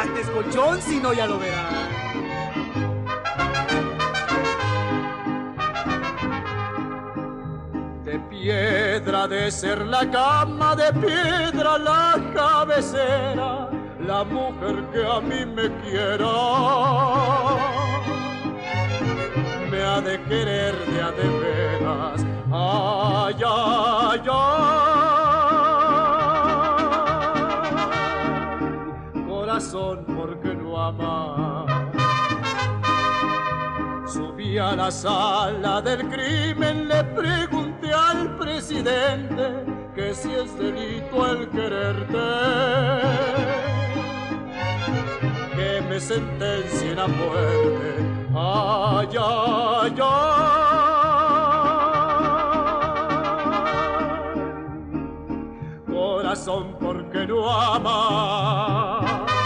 compraste colchón, si no ya lo verás. De piedra de ser la cama, de piedra la cabecera, la mujer que a mí me quiera me ha de querer de a de veras. Ay, ay, ay, corazón, ¿por qué no ama? Subí a la sala del crimen, le pregunté al presidente que si es delito el quererte, que me sentencien a muerte. Ay, ay, ay, corazón, ¿por qué no ama?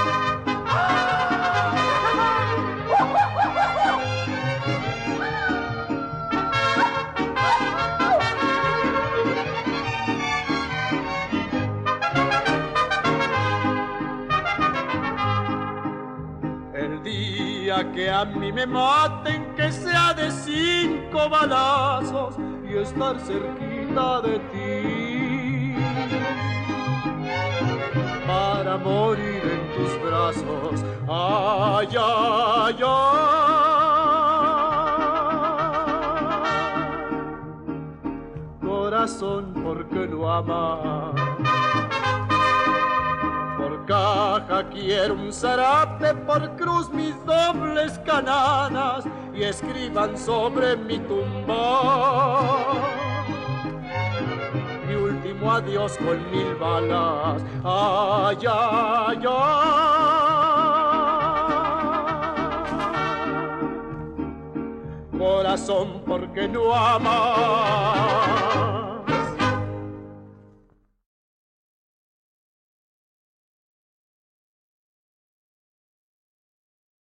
Que a mí me maten, que sea de 5 balazos y estar cerquita de ti para morir en tus brazos. Ay, ay, ay, corazón, ¿por qué no amas? Por caja quiero un zarape, por cruz mis dobles cananas, y escriban sobre mi tumba mi último adiós con 1000 balas. Ay, ay, ay, corazón, ¿por qué no amas?